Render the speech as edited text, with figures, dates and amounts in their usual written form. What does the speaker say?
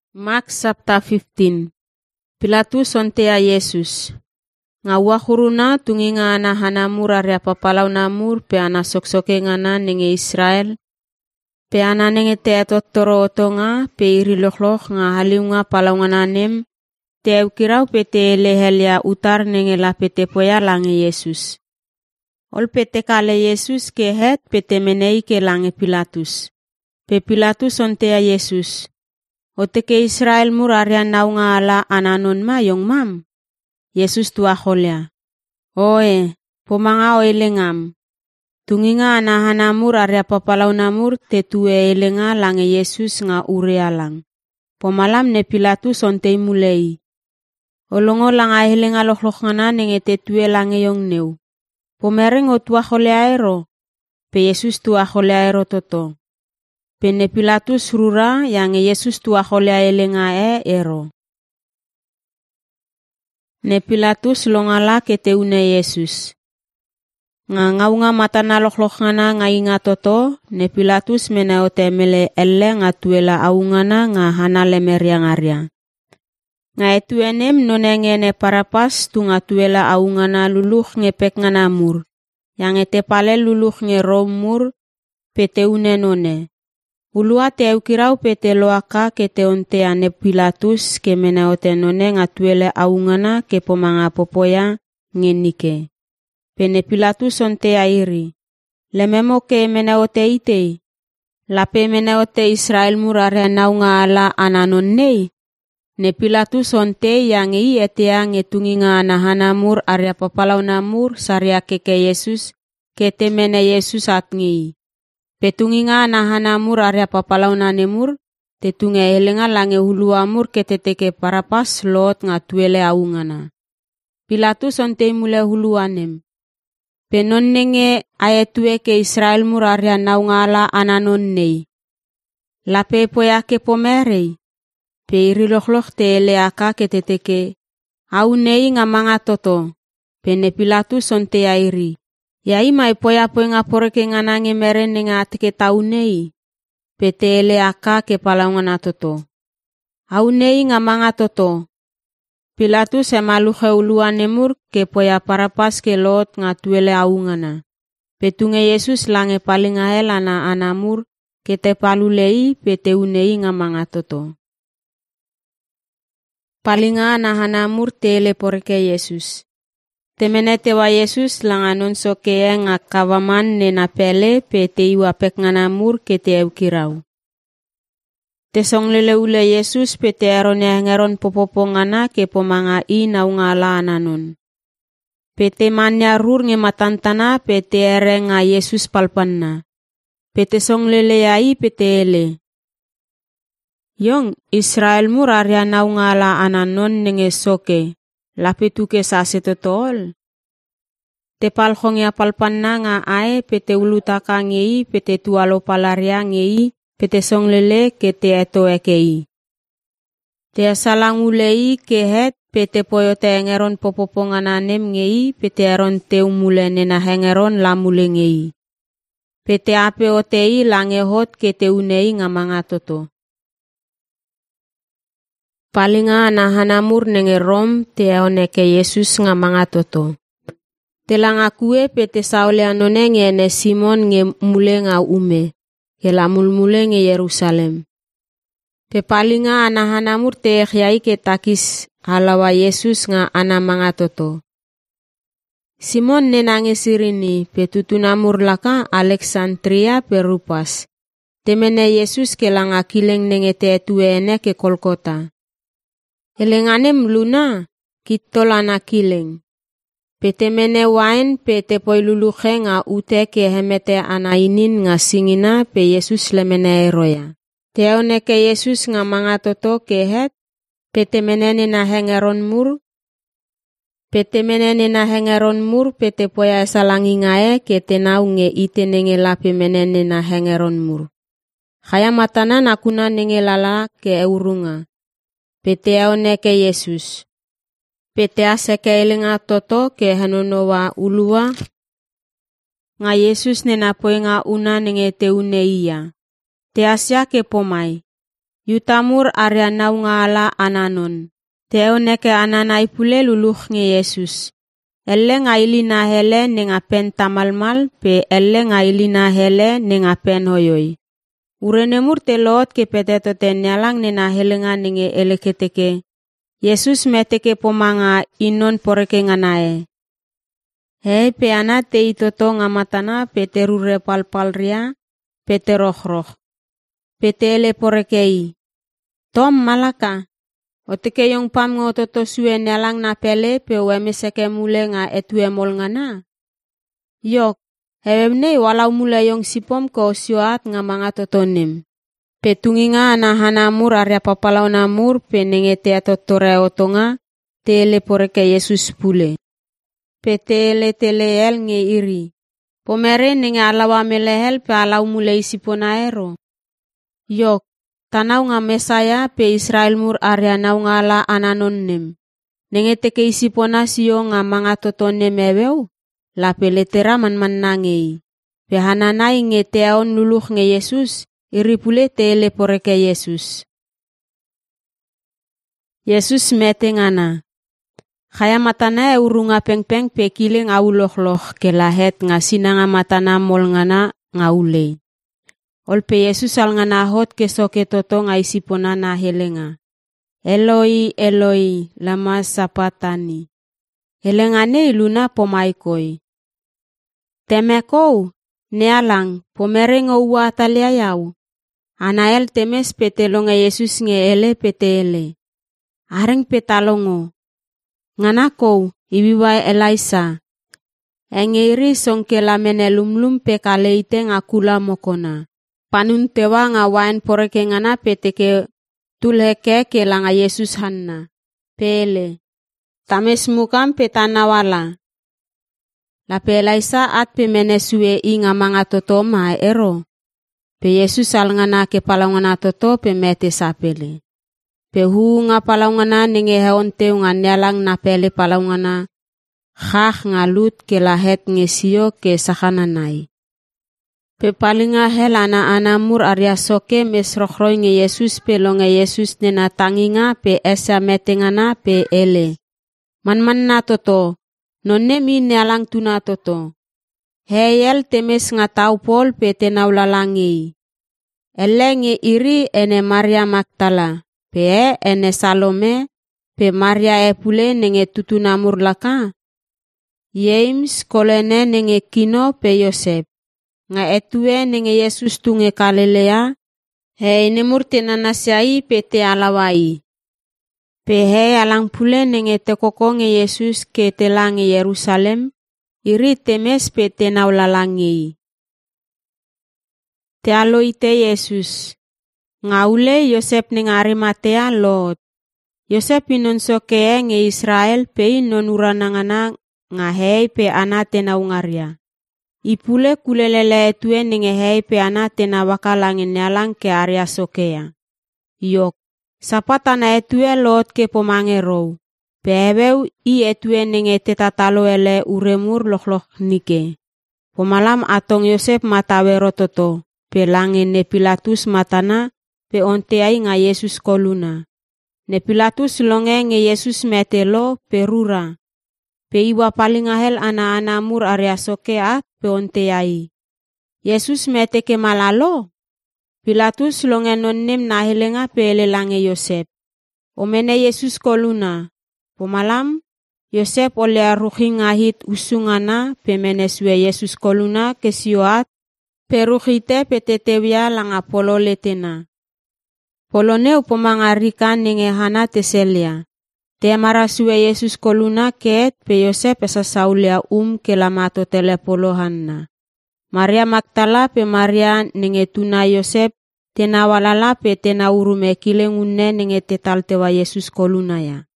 Mark chapter 15. Pilatus ontea Yesus. Ngawa huruna tunginga ana hanamur area papalau namur pe ana soksoke ngana nenge Israel. Pe ana nenge te atotoro otonga pe iri lokhlok nga haliunga palau ngana nem. Te ukirau pe te lehelia utar nenge la pete poya lange Yesus. Ol pete kale Yesus ke het pete menei ke lange Pilatus. Pe Pilatus ontea Yesus. Oteke Israel murarian naunga ala ananon ma yong mam. Yesus tua holea. Oe, pomanga oelengam. Tunginga anahana muraria papalau namur te tue elenga lange Yesus nga urealang. Pomalam ne Pilatus ontei mulei. Olongo langa elenga lokhlok ngana nenge te tue lange yong neu. Pomereng o tua holea ero. Pe Yesus tua holea ero toto. Pene Pilatus rura yang Yesus tua holea elenga ero. Ne Pilatus longala ke teune Yesus. Ngaunga matana lokhlok ngana ngainga toto, ne Pilatus mena o temele elle nga tuela aungana nga hana lemeriang arya. Nga etuenem nonenge ne parapas tu nga tuela aungana luluh ngepek ngana mur. Yang ete pale luluh nge romur peteune none. Ulua te ukirau pete loaka ke te onte ane Pilatus ke mena o te none nga tuele aungana ke pomanga popoya ngenike. Pene Pilatus onte airi. Lememo ke mena o te ite. Lape mena o te Israel murare naunga ala ananon nei. Ne Pilatus onte yang i etea ngetunginga anahana mur area papalau namur saria keke Yesus ke te mena Yesus atngi. Petunginga anahana mur area papalau nanemur te tunga elenga lange hulu amur ke teteke parapas lot nga tuele aungana. Pilatus onte mule hulu anem. Penon nenge ayetue ke Israel mur area naunga ala ananon nei. Lape poya ke pomerei. Pe iri lokhlok te eleaka ke teteke. Au nei nga mga toto. Pene Pilatus onte airi. Yai mai poya nga poreke nganange meren nga atike tau nei. Pete eleaka ke palaungan atoto. Au nei nga mga toto. Pilatus emaluhe uluan nemur ke poya parapas ke lot nga tuele aungana. Petunge Yesus lange paling ahel ana anamur ke te palulei pete unei nga mga toto. Palinga anahanamur tele poreke Yesus. Temene tewa Yesus langanon sokea nga kawaman nena pele pe te iwa pek nganamur ke te eukirau. Te songlele ule Yesus pe te aronya ngeron popopo ngana ke pomanga i naunga ala ananon. Pe te manya rur nge matantana pe te ere nga Yesus palpanna. Pe te songlele ai pe te ele. Yong Israel muraria naunga ala ananon nenge soke. Lapi tuke sase totol. Te palhong ya palpanna nga ae pete ulutaka ngei pete tualo palaria ngei pete songlele ke te eto ekei. Te salang ulei ke het pete poyo te engeron popopongan anem ngei pete eron te umule nena hengeron lamule ngei. Pete ape otei lange hot ke te unei nga mga toto. Palinga anahanamur nenge Rom te aoneke Yesus nga mga toto. Telang akue pete saole anone nge ne Simon nge mule nga ume. Ke lamul mule nge Yerusalem. Pe palinga anahanamur te ekyai ke takis halawa Yesus nga ana mga toto. Simon nenange sirini pe tutunamur laka Alexandria pe Rupas. Temene Yesus ke lang akileng nenge te etuene ke Kolkota. Elenganem luna, kitol kileng. Pete mene wain pete poi luluhe nga ute ke hemete anainin nga singina pe Yesus lemene eroya. Teone ke Yesus nga mga toto ke het, pete menene na hengeron mur. Pete menene na hengeron mur pete poya salangi ngae ke tenau nge ite nenge lapi menene na hengeron mur. Kaya matana nakuna nenge lala ke eurunga. Pete aone ke Yesus. Pete ase ke elenga toto ke hanonowa ulua. Nga Yesus nena poe nga una nenge te une iya. Te asya ke pomai. Yutamur arya naunga ala ananon. Teo neke ananai pule luluh nge Yesus. Elle ngaili na hele nenga pen tamalmal pe elle ngaili na hele nenga pen hoyoi. Urenemur te lot ke peteto ten nyalang nena helenga nenge eleketeke. Yesus meteke pomanga inon poreke nganae. Hei pe ana te itoto ngamatana pe terure palpalria pe terohroh. Pe tele porekei. Tom malaka. Oteke yung pam ngototo suwe nyalang na pele pe weme seke mule nga etue mol ngana. Yok, hewemne walau mule yung sipom ko siuat nga mga totonim. Pe tungi nga anahanamur arya papalaw namur pe nengete atotore otonga tele poreke Yesus pule. Pe tele el nge iri. Pomere nenge alawa melehel pe alau mule isipon aero. Yok. Tanau nga Mesaya pe Israel mur arya nau nga ala ananon nem. Nenge teke isipona siyo nga mga totonem eweu, la peletera man nangei. Pe hananay nge teaon luluh nge Yesus, iri pule tele poreke Yesus. Yesus mete ngana. Kaya matana urunga pengpeng pe kileng auloh-loh ke lahet nga sinanga matana mol ngana nga ulei. Olpe Yesus al nganahot kesoke toto nga isipona na helenga. Eloi, Eloi, lama sapatani. Helengane iluna pomaikoi. Temekou, nealang, pomereng uwa taliayaw. Anael temes petelonga Yesus nge ele petele. Areng petalongo. Nganakou, ibiwai Elisa. Engeri songke lamene lumlum pe kaleite ngakula mokona. Panun tewa nga wain poreke ngana peteke tulheke ke langa Yesus hanna. Pele. Tames mukam petanawala. La pelaisa at pe menesue inga mga toto ma ero. Pe Yesus al ngana ke palangana toto pe mete sapele. Pe nga palangana nenge heonte nga nyalang na pele palangana. Khah nga lut ke lahet nge siyo ke sakananay. Pe palinga helana anamur arya soke mesrokhroy nge Yesus pe lo nge Yesus nena tanginga pe esa metengana pe ele. Man na toto, nonne mi nealang tuna toto. Heyel temes nga tau pol pe tenau lalangi. Ele nge iri ene Maria Magdala, pe ene Salome, pe Maria epule nenge tutunamur laka. James kolene nenge kino pe Yosep. Nga etue nenge Yesus tunge Galilea, hei nemur tenanasiai pe te alawai. Pe hei alang pule nenge te koko nge Yesus ke te langi Yerusalem, iri temes pe te naulalangi. Te aloite Yesus. Nga ule Yosep nenge Arimatea lot. Yosep inon soke nge Israel pe inon uranangana nga hei pe ana te naungaria. Ipule kulelele etue nenge hei pe ana tena wakalangin nyalang ke area sokea. Yok, sapatana etue lot ke pomangero. Peweu I etue nenge tetatalo ele uremur loh nike. Pomalam atong Yosep matawero toto. Pe langin ne Pilatus matana pe onteai nga Yesus koluna. Ne Pilatus longe nge Yesus metelo perura. Pe iwa paling ahel ana-ana mur area sokea pe onteai. Yesus meteke malalo. Pilatus longe nonnem nahelenga pe elelange Yosep. Omene Yesus koluna. Pomalam, Yosep ole aruhi ngahit usungana pe meneswe Yesus koluna ke sioat pe ruhite pe tetewia langa polo letena. Polone upomangarikan nenge hana teselia. Te marasue Yesus koluna ket pe Yosep esa saulia ke lamato telepolohanna. Maria Magdala pe Maria nenge tuna Yosep tena walala pe tena urume kilengunne nenge tetal tewa Yesus koluna ya.